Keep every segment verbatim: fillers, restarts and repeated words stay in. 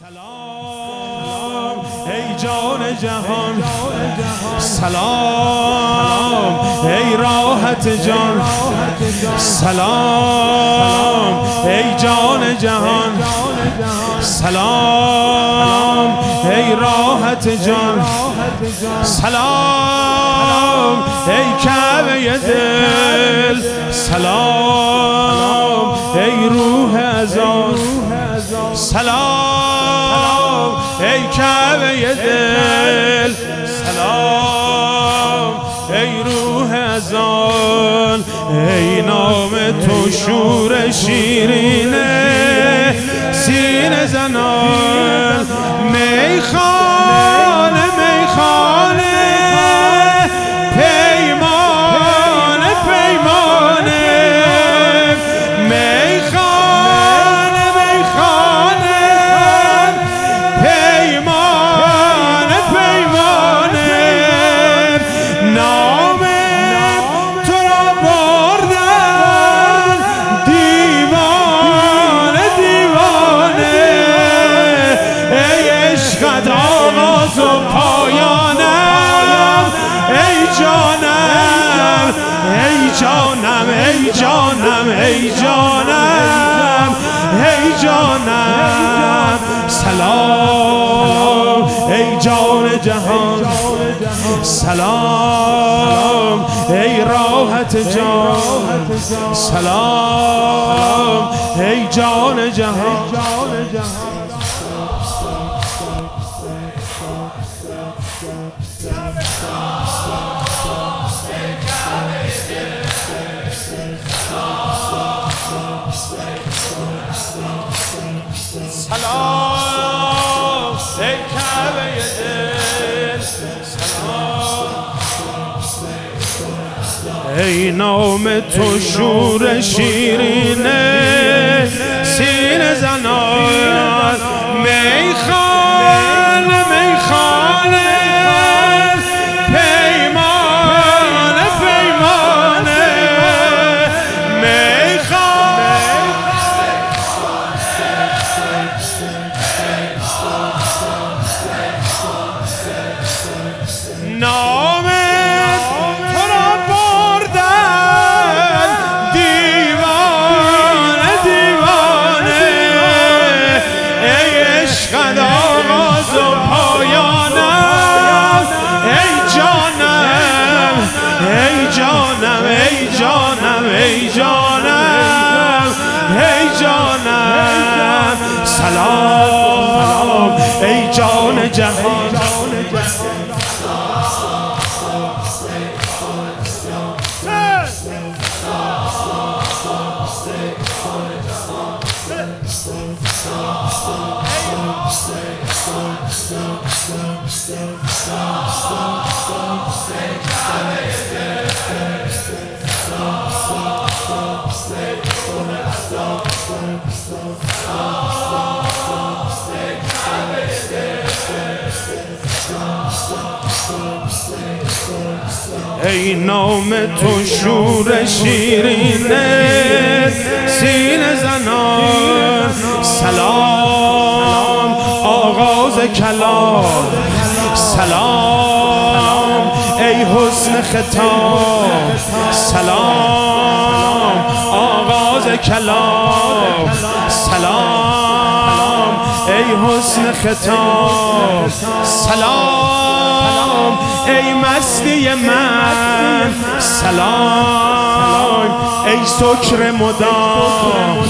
سلام ای جان جهان، سلام ای راحت جان، سلام ای جان جهان، سلام ای راحت جان، سلام ای کعبه دل، سلام ای روح ازان، سلام ای کعبه دل، سلام ای روح ازان، ای نام تو شور شیرینه سینه زنان، میخانه میخانه پیمانه پیمانه، میخانه میخانه پیمانه پیمانه، نام تو را بردن دیوانه دیوانه، ای عشقت آغاز و پایانم، ای جانم ای جانم ای جانم ای جانم ای جانم، سلام ای جان جهان، سلام ای راحت جان، سلام ای جان جهان. سلام ای کعبه دل، سلام ای نام تو شور شیرینه سینه زنان، میخانه میخانه پیمانه پیمانه، نام تو را بردن دیوانه دیوانه، ای عشقت آغاز و پایانم، ای جانم ای جانم ای جانم ای جانم ای جانم، سلام ای جان جهان، ای نام تو شور شیرینه سینه زنان، سلام آغاز کلام، سلام ای حسن خطاب، سلام آغاز کلام، سلام ای حسن خطاب، سلام ای مستی من، سلام ای سکر مدام،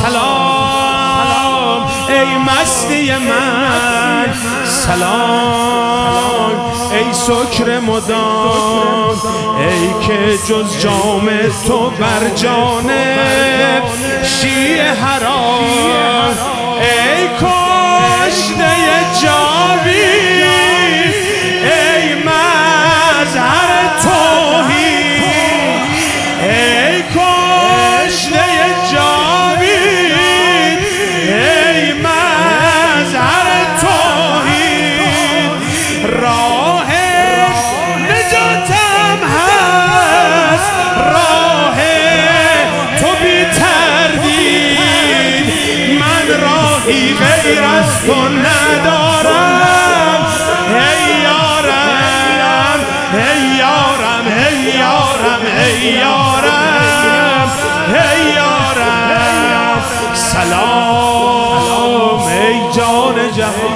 سلام ای مستی من، سلام ای سکر مدام، ای که جز جام تو بر جانب شیء حرام، ای کشته جاوید، ای مظهر توحید، ای کشته جاوید، ای مظهر توحید، راه نجاتم هست، راه تو بی تردید، من راهی غیر تو ندارم ای یارم ای یارم ای یارم ای یارم ای یارم سلام ای جان جهان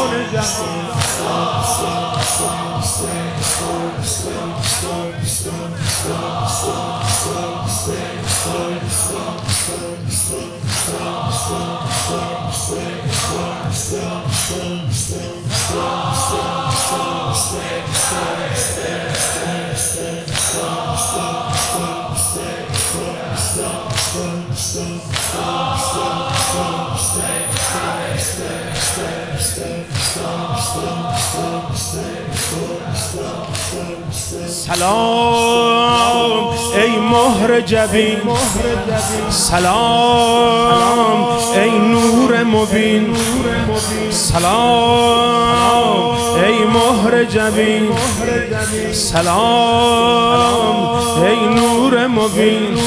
سلام ای مهر جبین سلام ای نور مبین سلام ای مهر جبین سلام ای نور مبین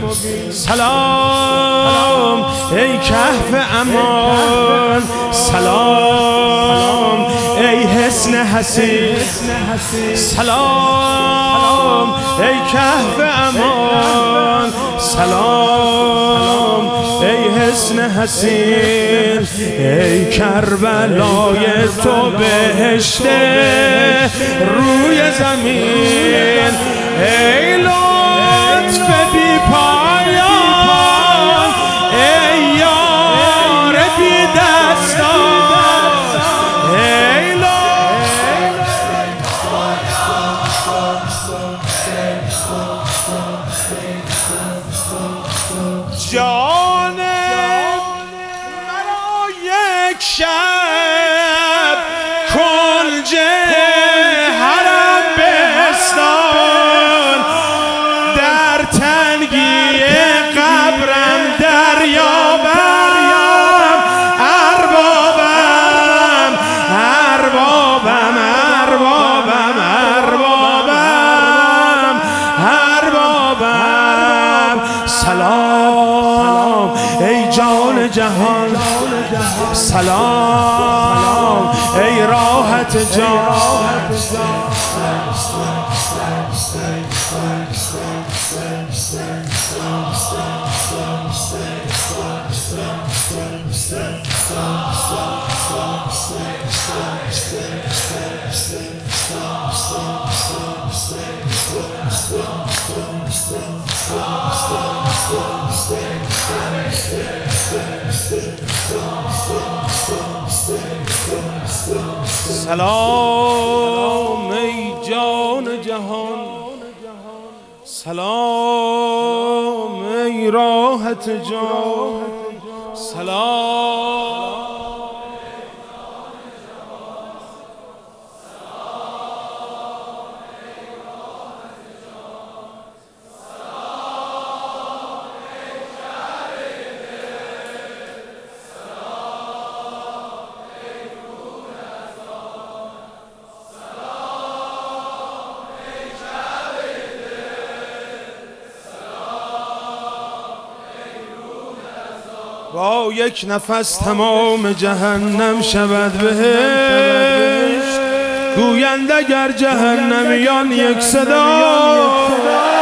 سلام ای کهف امان سلام ای حسن حسین سلام ای کهف امان سلام ای حسن حسین ای کربلای تو بهشت روی زمین ای لطف بی پایان ای یار بی دستان ای جان مرا یک شب کنج حرم بستان در تنگی قبرم دریابم اربابم اربابم اربابم اربابم اربابم سلام ای جان جهان سلام ای راحت جان سلام ای جان جهان سلام ای راحت جان سلام با یک نفس تمام جهنم شود بهشت گویند اگر جهنمیان یک صدا